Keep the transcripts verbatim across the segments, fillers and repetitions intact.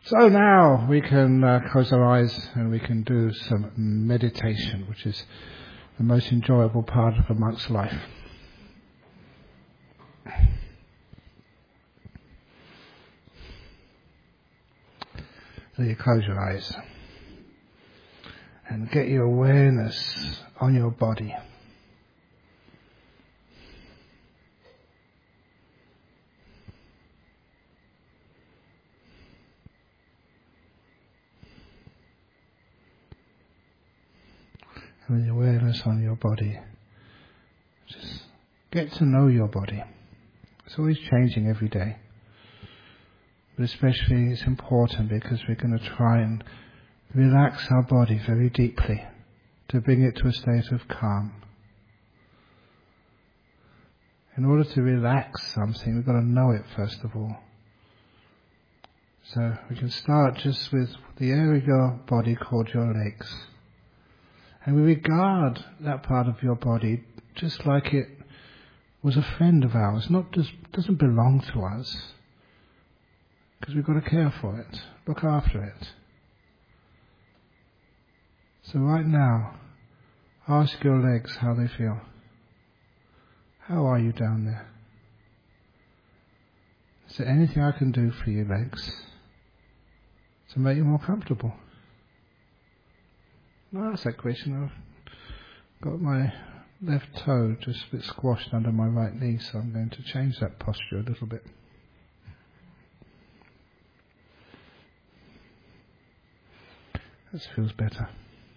So now we can uh, close our eyes and we can do some meditation, which is the most enjoyable part of a monk's life. So you close your eyes and get your awareness on your body. And with your awareness on your body, just get to know your body. It's always changing every day. But especially it's important because we're going to try and relax our body very deeply to bring it to a state of calm. In order to relax something, we've got to know it first of all. So we can start just with the area of your body called your legs. And we regard that part of your body just like it was a friend of ours, not just doesn't belong to us, because we've got to care for it, look after it. So right now, ask your legs how they feel. How are you down there? Is there anything I can do for you, legs, to make you more comfortable? No, that's that question. I've got my left toe just a bit squashed under my right knee, so I'm going to change that posture a little bit. This feels better.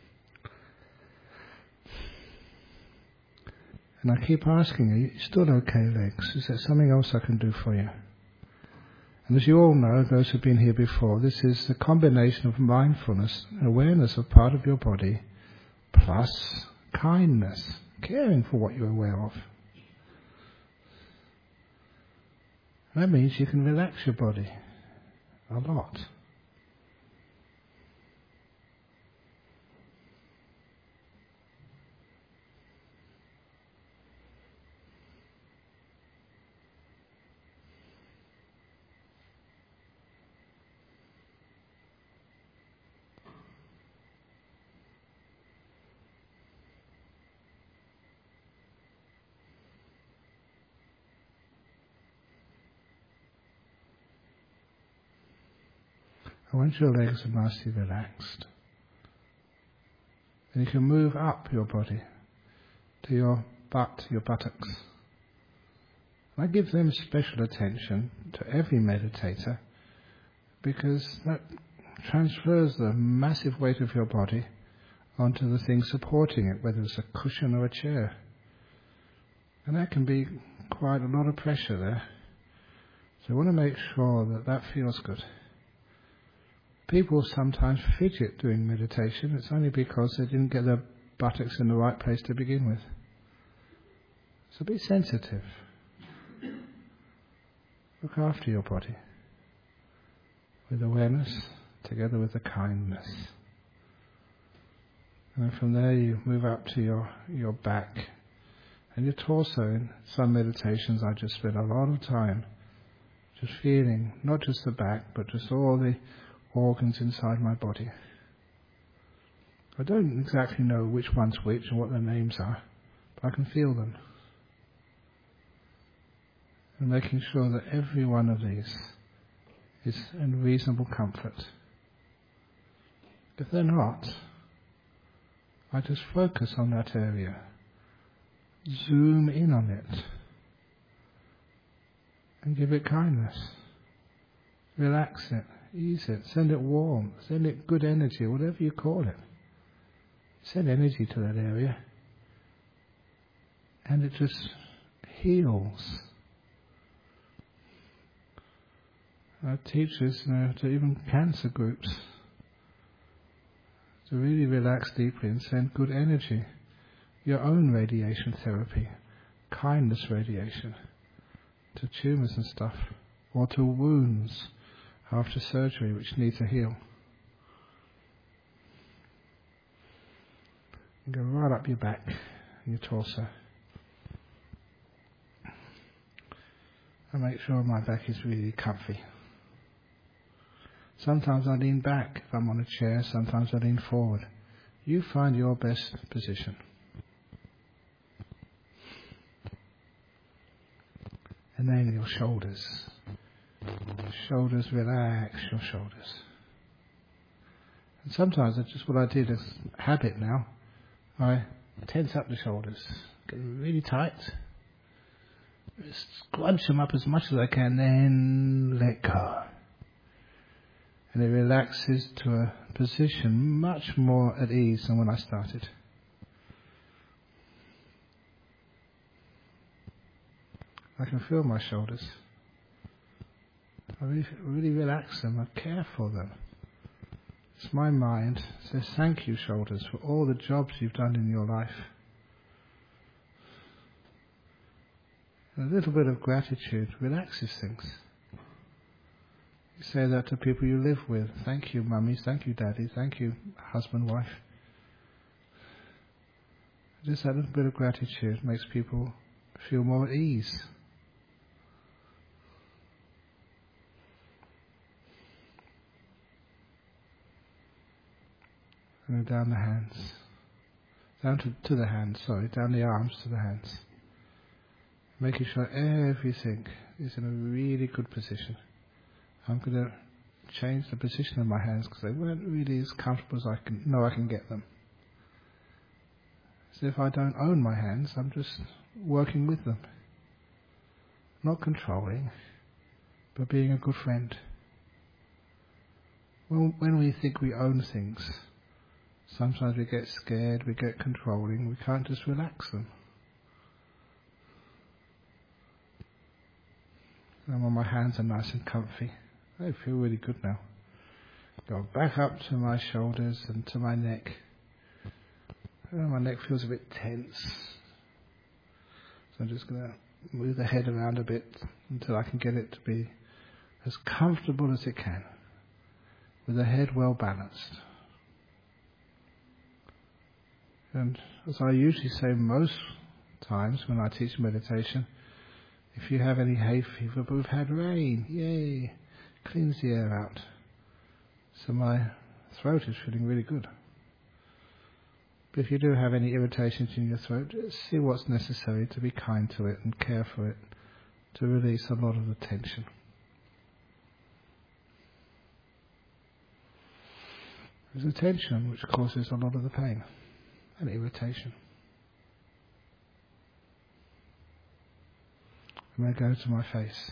And I keep asking you, you still okay, legs? Is there something else I can do for you? And as you all know, those who've been here before, this is the combination of mindfulness, awareness of part of your body, plus kindness, caring for what you're aware of. That means you can relax your body a lot. And once your legs are nicely relaxed, then you can move up your body to your butt, your buttocks. And I give them special attention to every meditator because that transfers the massive weight of your body onto the thing supporting it, whether it's a cushion or a chair. And that can be quite a lot of pressure there. So you want to make sure that that feels good. People sometimes fidget doing meditation. It's only because they didn't get their buttocks in the right place to begin with. So be sensitive. Look after your body with awareness together with the kindness. And then from there you move up to your, your back and your torso. In some meditations I just spend a lot of time just feeling not just the back but just all the organs inside my body. I don't exactly know which one's which and what their names are, but I can feel them. And making sure that every one of these is in reasonable comfort. If they're not, I just focus on that area, zoom in on it, and give it kindness. Relax it. Ease it, send it warm, send it good energy, whatever you call it. Send energy to that area and it just heals. Our teachers, you know, to even cancer groups, to really relax deeply and send good energy. Your own radiation therapy, kindness radiation, to tumours and stuff, or to wounds after surgery which need to heal. You go right up your back and your torso. And make sure my back is really comfy. Sometimes I lean back if I'm on a chair, sometimes I lean forward. You find your best position. And then your shoulders. Shoulders, relax your shoulders. And sometimes that's just what I did as habit now. I tense up the shoulders, get them really tight, scrunch them up as much as I can, then let go. And it relaxes to a position much more at ease than when I started. I can feel my shoulders. I really, really relax them, I care for them. It's my mind says thank you, shoulders, for all the jobs you've done in your life. And a little bit of gratitude relaxes things. You say that to people you live with. Thank you, mummies. Thank you, daddy. Thank you, husband, wife. Just that little bit of gratitude makes people feel more at ease. And then down the hands. Down to, to the hands, sorry. Down the arms to the hands. Making sure everything is in a really good position. I'm going to change the position of my hands because they weren't really as comfortable as I can know I can get them. So if I don't own my hands, I'm just working with them. Not controlling, but being a good friend. Well, when we think we own things, sometimes we get scared, we get controlling, we can't just relax them. And when my hands are nice and comfy, they feel really good now. Go back up to my shoulders and to my neck. Oh, my neck feels a bit tense. So I'm just going to move the head around a bit until I can get it to be as comfortable as it can, with the head well balanced. And as I usually say most times when I teach meditation, if you have any hay fever, but we've had rain, yay, cleans the air out. So my throat is feeling really good. But if you do have any irritations in your throat, just see what's necessary to be kind to it and care for it, to release a lot of the tension. There's a tension which causes a lot of the pain and irritation. And I go to my face.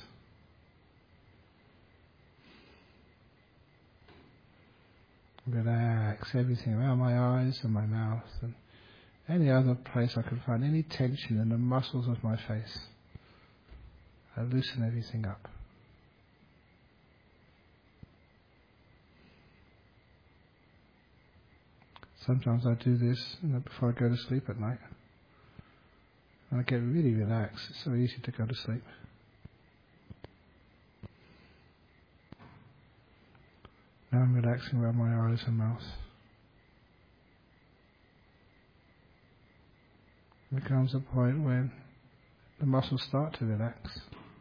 Relax everything around my eyes and my mouth and any other place I can find any tension in the muscles of my face. I loosen everything up. Sometimes I do this you know, before I go to sleep at night. And I get really relaxed. It's so easy to go to sleep. Now I'm relaxing around my eyes and mouth. There comes a point when the muscles start to relax.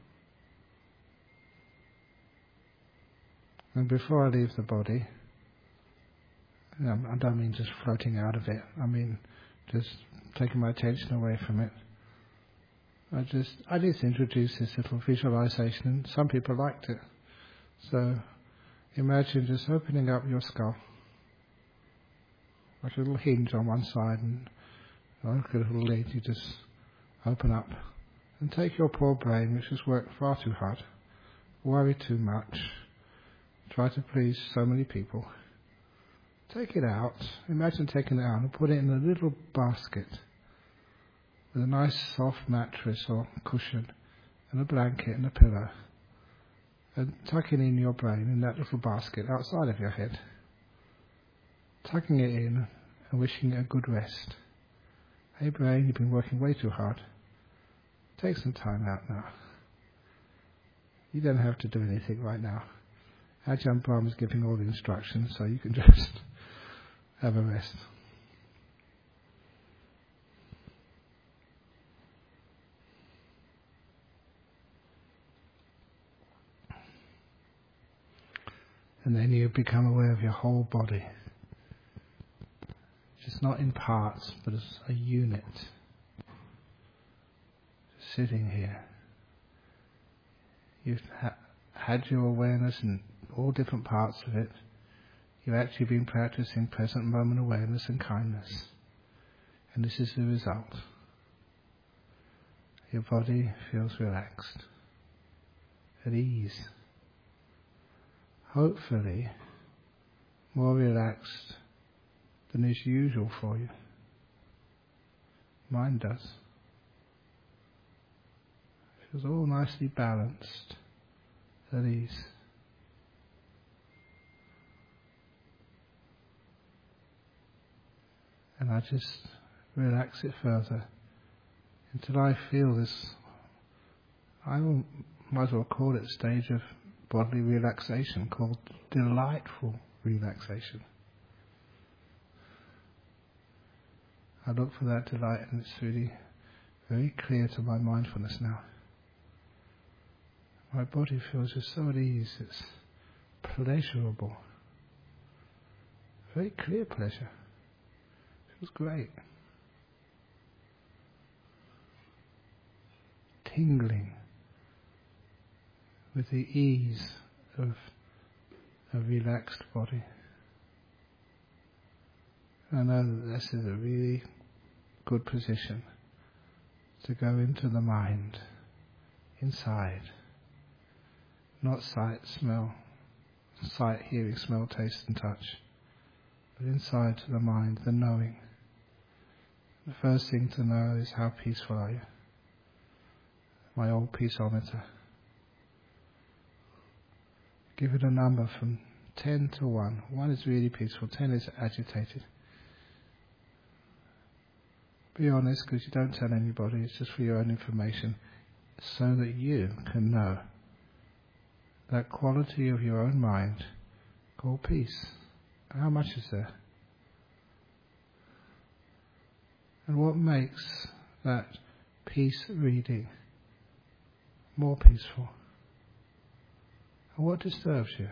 And before I leave the body, you know, I don't mean just floating out of it. I mean just taking my attention away from it. I just I just introduced this little visualization, and some people liked it. So imagine just opening up your skull, like a little hinge on one side, and like a little lid. You just open up and take your poor brain, which has worked far too hard, worry too much, try to please so many people. Take it out. Imagine taking it out and put it in a little basket with a nice soft mattress or cushion and a blanket and a pillow, and tucking in your brain in that little basket outside of your head, tucking it in and wishing it a good rest. Hey brain, you've been working way too hard. Take some time out now. You don't have to do anything right now. Ajahn Brahm is giving all the instructions, so you can just have a rest. And then you become aware of your whole body. Just not in parts, but as a unit. Sitting here. You've ha- had your awareness in all different parts of it. You've actually been practicing present moment awareness and kindness. And this is the result. Your body feels relaxed, at ease. Hopefully, more relaxed than is usual for you. Mine does. Feels all nicely balanced, at ease. And I just relax it further until I feel this, I will, might as well call it a stage of bodily relaxation called delightful relaxation. I look for that delight and it's really very clear to my mindfulness now. My body feels just so at ease, it's pleasurable. Very clear pleasure. Feels great. Tingling with the ease of a relaxed body. I know that this is a really good position to go into the mind, inside. Not sight, smell, sight, hearing, smell, taste and touch, but inside to the mind, the knowing. The first thing to know is how peaceful are you? My old peaceometer. Give it a number from ten to one. one is really peaceful, ten is agitated. Be honest, because you don't tell anybody, it's just for your own information, so that you can know that quality of your own mind called peace. How much is there? And what makes that peace reading more peaceful? And what disturbs you?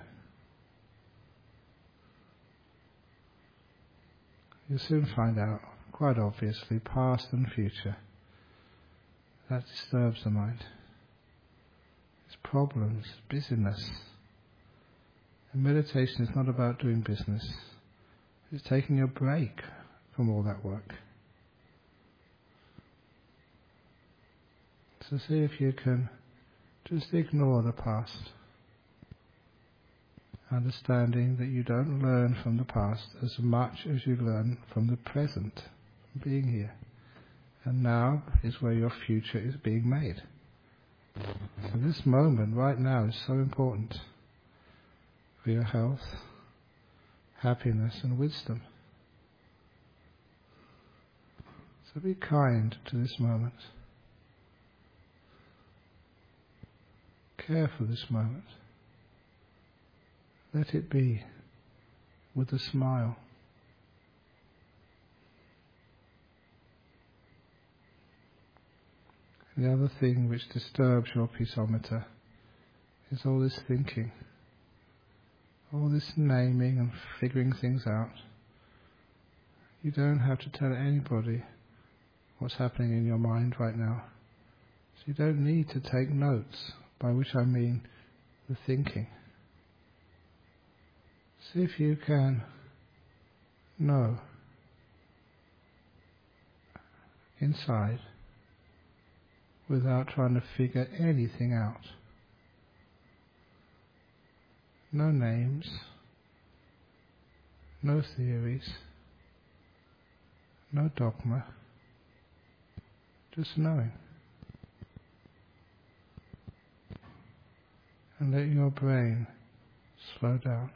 You'll soon find out, quite obviously, past and future. That disturbs the mind. It's problems, busyness. And meditation is not about doing business. It's taking a break from all that work. So see if you can just ignore the past, understanding that you don't learn from the past as much as you learn from the present, from being here. And now is where your future is being made. So this moment right now is so important for your health, happiness and wisdom. So be kind to this moment. Care for this moment. Let it be with a smile. The other thing which disturbs your peaceometer is all this thinking, all this naming and figuring things out. You don't have to tell anybody what's happening in your mind right now. So you don't need to take notes, by which I mean the thinking. See if you can know inside without trying to figure anything out. No names, no theories, no dogma, just knowing. And let your brain slow down.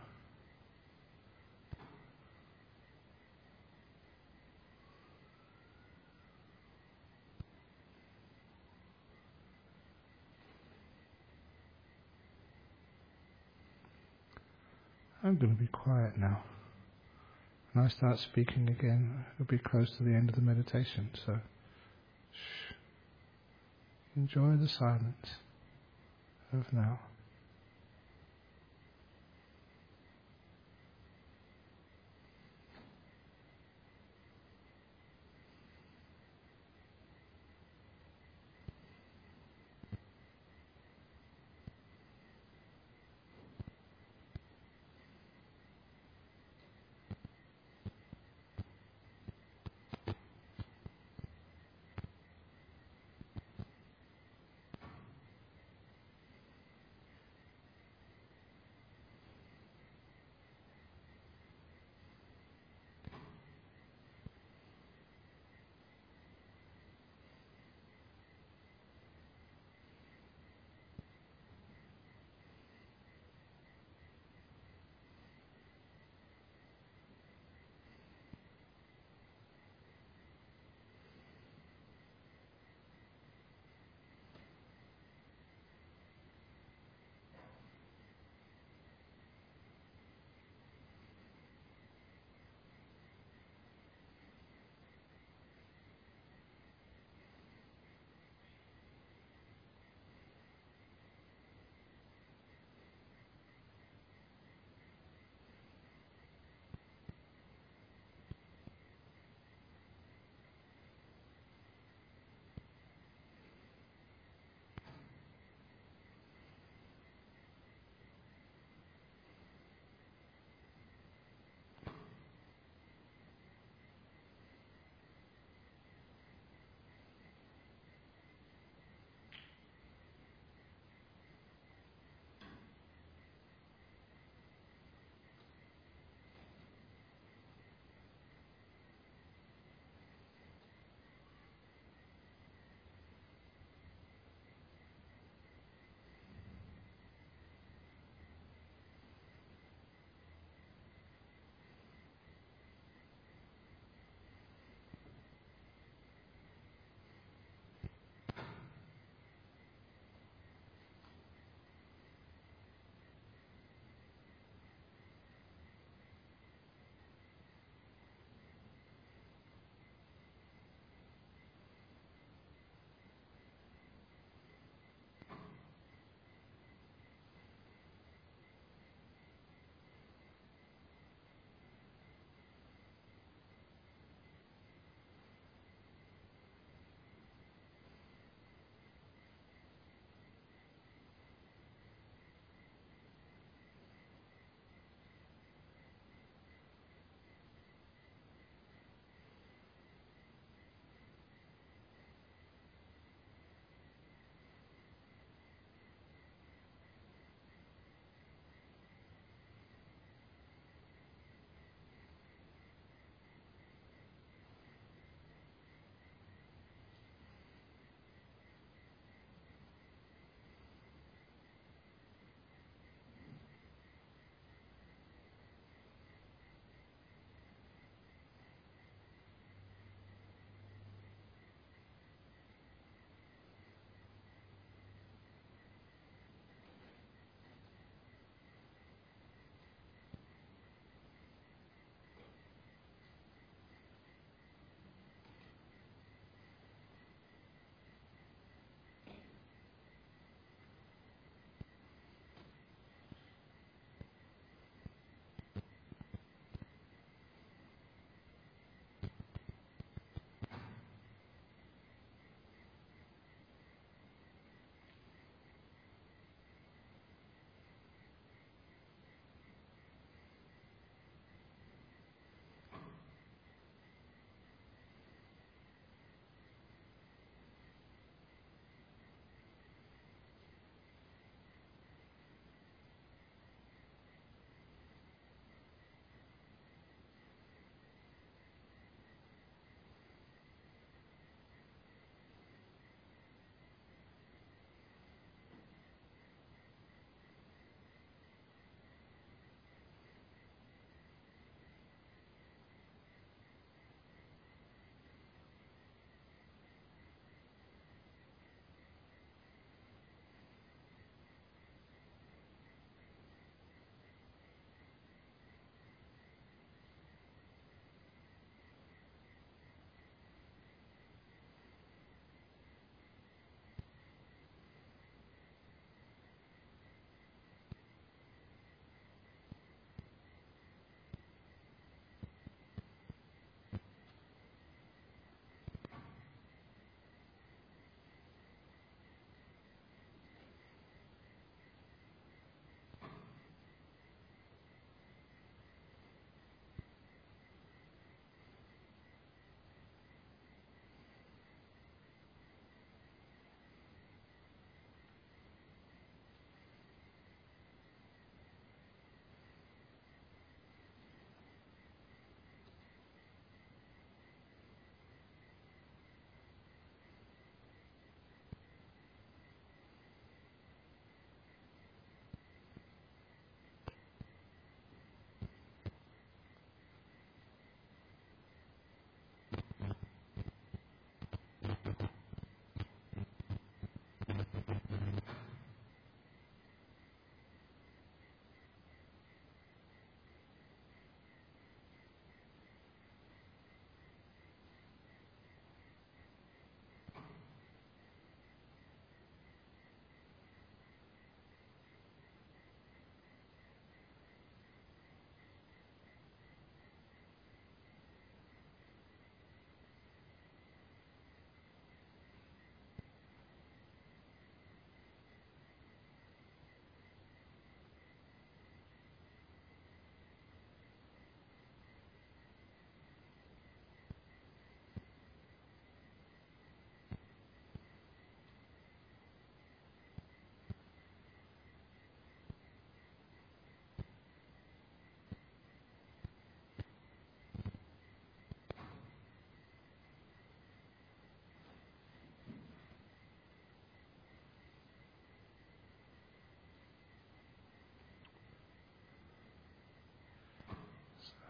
I'm going to be quiet now. When I start speaking again, it'll be close to the end of the meditation, so shh. Enjoy the silence of now.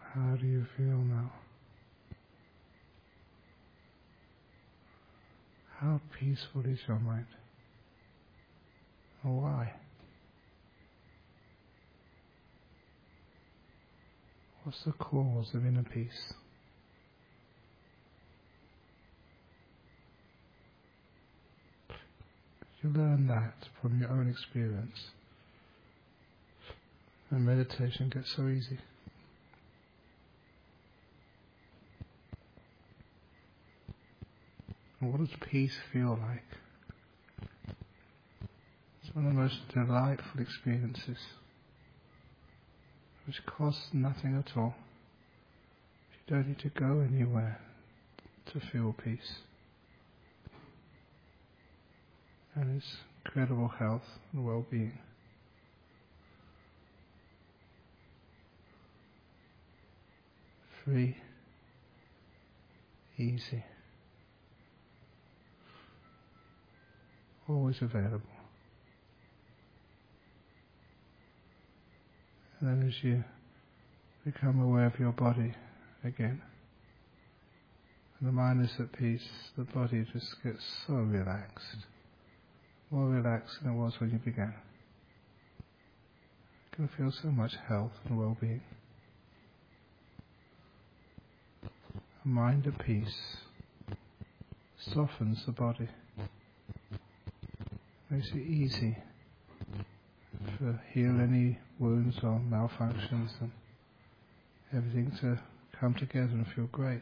How do you feel now? How peaceful is your mind? And why? What's the cause of inner peace? You learn that from your own experience, and meditation gets so easy. And what does peace feel like? It's one of the most delightful experiences, which costs nothing at all. You don't need to go anywhere to feel peace. And it's incredible health and well-being. Free, easy, always available. And then as you become aware of your body again, and the mind is at peace, the body just gets so relaxed. More relaxed than it was when you began. You can feel so much health and well-being. A mind at peace softens the body, makes it easy to heal any wounds or malfunctions and everything to come together and feel great.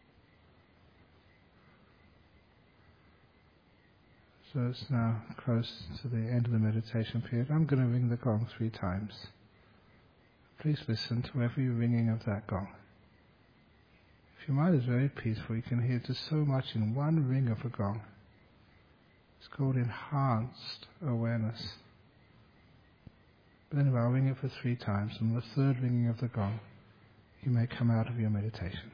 So it's now close to the end of the meditation period. I'm going to ring the gong three times. Please listen to every ringing of that gong. If your mind is very peaceful, you can hear just so much in one ring of a gong. It's called enhanced awareness. But anyway, I'll ring it for three times, and on the third ringing of the gong, you may come out of your meditation.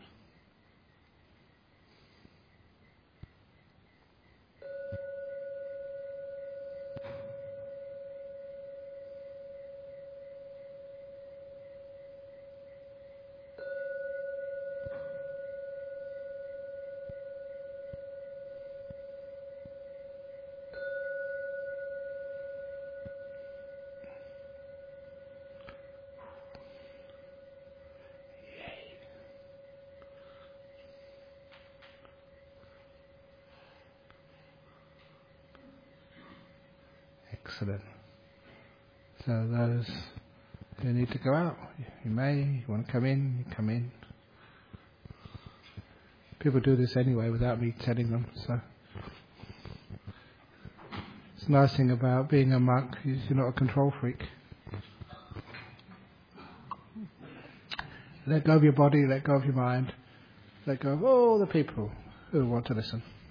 Excellent. So those who need to go out, you may. You want to come in, you come in. People do this anyway without me telling them. So it's the nice thing about being a monk is you're not a control freak. Let go of your body, let go of your mind, let go of all the people who want to listen.